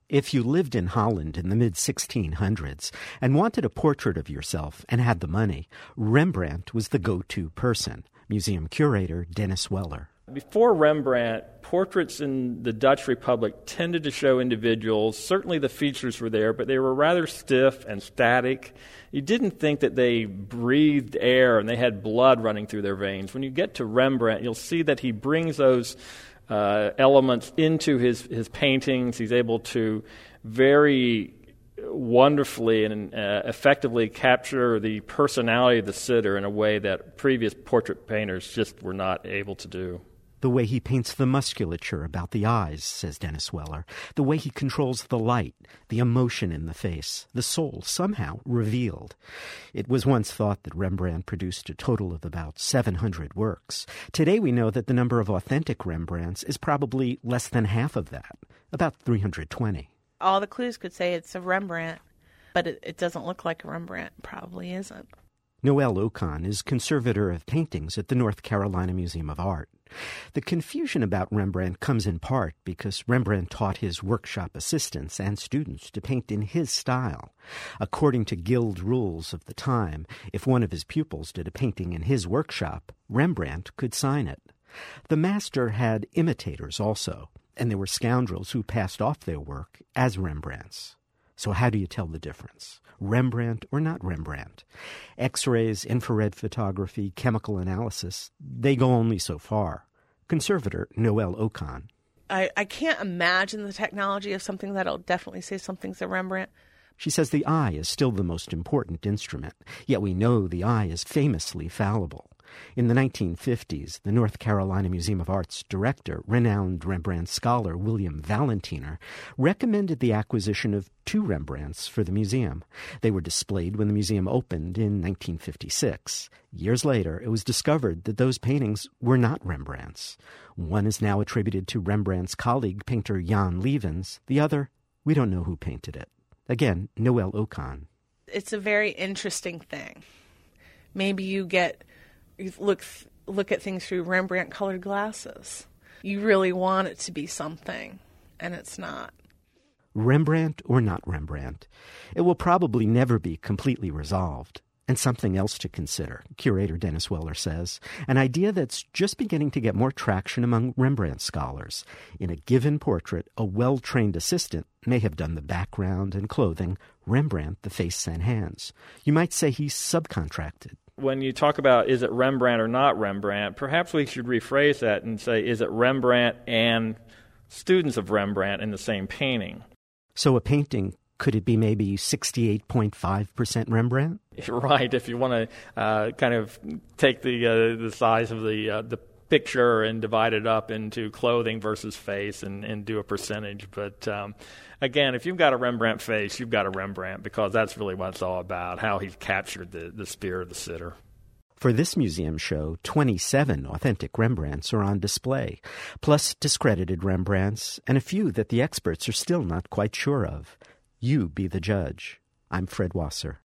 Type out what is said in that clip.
If you lived in Holland in the mid-1600s and wanted a portrait of yourself and had the money, Rembrandt was the go-to person. Museum curator Dennis Weller. Before Rembrandt, portraits in the Dutch Republic tended to show individuals. Certainly the features were there, but they were rather stiff and static. You didn't think that they breathed air and they had blood running through their veins. When you get to Rembrandt, you'll see that he brings those elements into his paintings. He's able to very wonderfully and effectively capture the personality of the sitter in a way that previous portrait painters just were not able to do. The way he paints the musculature about the eyes, says Dennis Weller, the way he controls the light, the emotion in the face, the soul somehow revealed. It was once thought that Rembrandt produced a total of about 700 works. Today we know that the number of authentic Rembrandts is probably less than half of that, about 320. All the clues could say it's a Rembrandt, but it doesn't look like a Rembrandt. Probably isn't. Noel Ocon is conservator of paintings at the North Carolina Museum of Art. The confusion about Rembrandt comes in part because Rembrandt taught his workshop assistants and students to paint in his style. According to guild rules of the time, if one of his pupils did a painting in his workshop, Rembrandt could sign it. The master had imitators also, and there were scoundrels who passed off their work as Rembrandts. So how do you tell the difference? Rembrandt or not Rembrandt? X-rays, infrared photography, chemical analysis, they go only so far. Conservator Noel Ocon. I can't imagine the technology of something that'll definitely say something's a Rembrandt. She says the eye is still the most important instrument, yet we know the eye is famously fallible. In the 1950s, the North Carolina Museum of Art's director, renowned Rembrandt scholar William Valentiner, recommended the acquisition of 2 Rembrandts for the museum. They were displayed when the museum opened in 1956. Years later, it was discovered that those paintings were not Rembrandts. One is now attributed to Rembrandt's colleague, painter Jan Levens. The other, we don't know who painted it. Again, Noel Ocon. It's a very interesting thing. Maybe you look at things through Rembrandt-colored glasses. You really want it to be something, and it's not. Rembrandt or not Rembrandt, it will probably never be completely resolved. And something else to consider, curator Dennis Weller says, an idea that's just beginning to get more traction among Rembrandt scholars. In a given portrait, a well-trained assistant may have done the background and clothing, Rembrandt the face and hands. You might say he's subcontracted. When you talk about is it Rembrandt or not Rembrandt, perhaps we should rephrase that and say is it Rembrandt and students of Rembrandt in the same painting? So a painting, could it be maybe 68.5% Rembrandt? Right, if you want to kind of take the size of the picture and divide it up into clothing versus face and do a percentage. But again, if you've got a Rembrandt face, you've got a Rembrandt, because that's really what it's all about, how he's captured the spirit of the sitter. For this museum show, 27 authentic Rembrandts are on display, plus discredited Rembrandts and a few that the experts are still not quite sure of. You be the judge. I'm Fred Wasser.